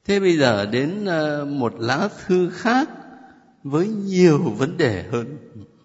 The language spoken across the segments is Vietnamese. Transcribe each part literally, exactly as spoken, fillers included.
Thế bây giờ đến một lá thư khác với nhiều vấn đề hơn.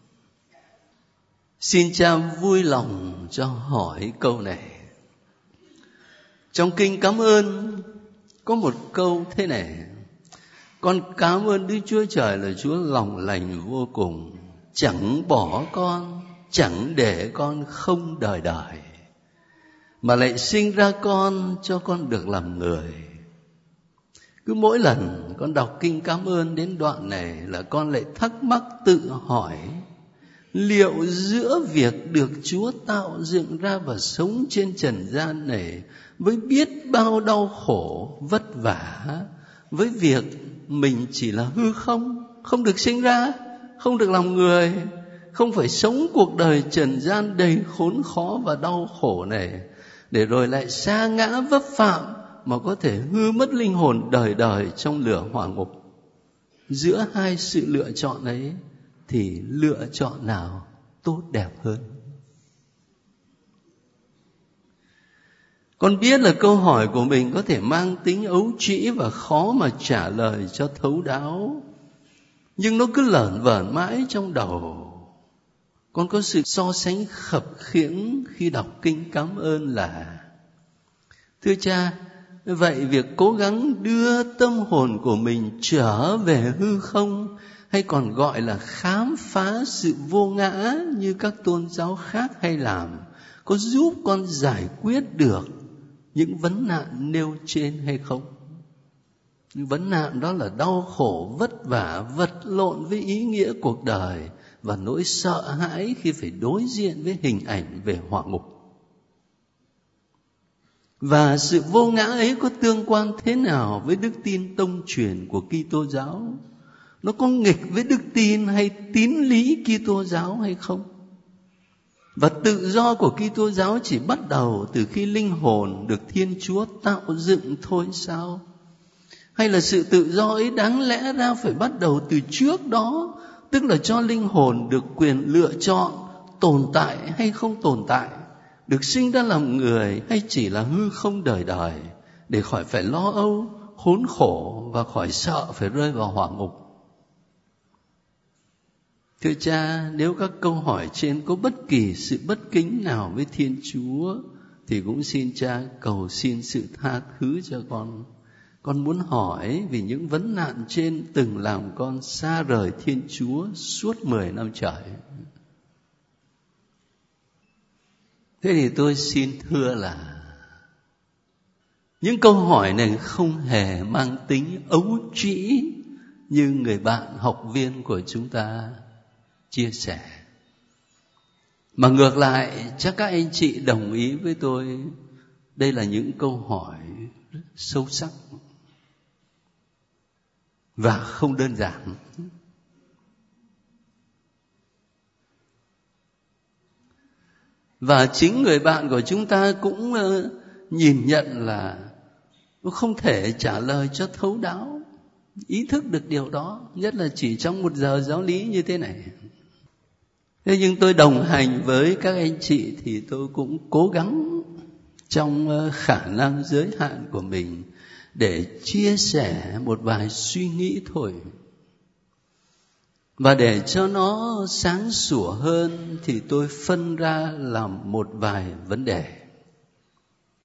Xin cha vui lòng cho hỏi câu này. Trong kinh Cảm Ơn có một câu thế này: con cảm ơn Đức Chúa Trời là Chúa lòng lành vô cùng, chẳng bỏ con, chẳng để con không đời đời, mà lại sinh ra con cho con được làm người. Cứ mỗi lần con đọc kinh Cảm Ơn đến đoạn này là con lại thắc mắc tự hỏi, liệu giữa việc được Chúa tạo dựng ra và sống trên trần gian này với biết bao đau khổ, vất vả, với việc mình chỉ là hư không, không được sinh ra, không được làm người, không phải sống cuộc đời trần gian đầy khốn khó và đau khổ này, để rồi lại sa ngã vấp phạm mà có thể hư mất linh hồn đời đời trong lửa hỏa ngục. Giữa hai sự lựa chọn ấy thì lựa chọn nào tốt đẹp hơn? Con biết là câu hỏi của mình có thể mang tính ấu trĩ và khó mà trả lời cho thấu đáo, nhưng nó cứ lởn vởn mãi trong đầu. Con có sự so sánh khập khiễng khi đọc kinh Cảm Ơn là: thưa cha, vậy việc cố gắng đưa tâm hồn của mình trở về hư không, hay còn gọi là khám phá sự vô ngã như các tôn giáo khác hay làm, có giúp con giải quyết được những vấn nạn nêu trên hay không? Những vấn nạn đó là đau khổ, vất vả, vật lộn với ý nghĩa cuộc đời và nỗi sợ hãi khi phải đối diện với hình ảnh về hỏa ngục. Và sự vô ngã ấy có tương quan thế nào với đức tin tông truyền của Kitô giáo? Nó có nghịch với đức tin hay tín lý Kitô giáo hay không? Và tự do của Kitô giáo chỉ bắt đầu từ khi linh hồn được Thiên Chúa tạo dựng thôi sao? Hay là sự tự do ấy đáng lẽ ra phải bắt đầu từ trước đó, tức là cho linh hồn được quyền lựa chọn tồn tại hay không tồn tại, được sinh ra làm người hay chỉ là hư không đời đời, để khỏi phải lo âu, khốn khổ và khỏi sợ phải rơi vào hỏa ngục. Thưa cha, nếu các câu hỏi trên có bất kỳ sự bất kính nào với Thiên Chúa thì cũng xin cha cầu xin sự tha thứ cho con. Con muốn hỏi vì những vấn nạn trên từng làm con xa rời Thiên Chúa suốt mười năm trời. Thế thì tôi xin thưa là những câu hỏi này không hề mang tính ấu trĩ như người bạn học viên của chúng ta chia sẻ, mà ngược lại chắc các anh chị đồng ý với tôi, đây là những câu hỏi rất sâu sắc và không đơn giản. Và chính người bạn của chúng ta cũng nhìn nhận là không thể trả lời cho thấu đáo, ý thức được điều đó, nhất là chỉ trong một giờ giáo lý như thế này. Thế nhưng tôi đồng hành với các anh chị thì tôi cũng cố gắng trong khả năng giới hạn của mình để chia sẻ một vài suy nghĩ thôi. Và để cho nó sáng sủa hơn thì tôi phân ra làm một vài vấn đề.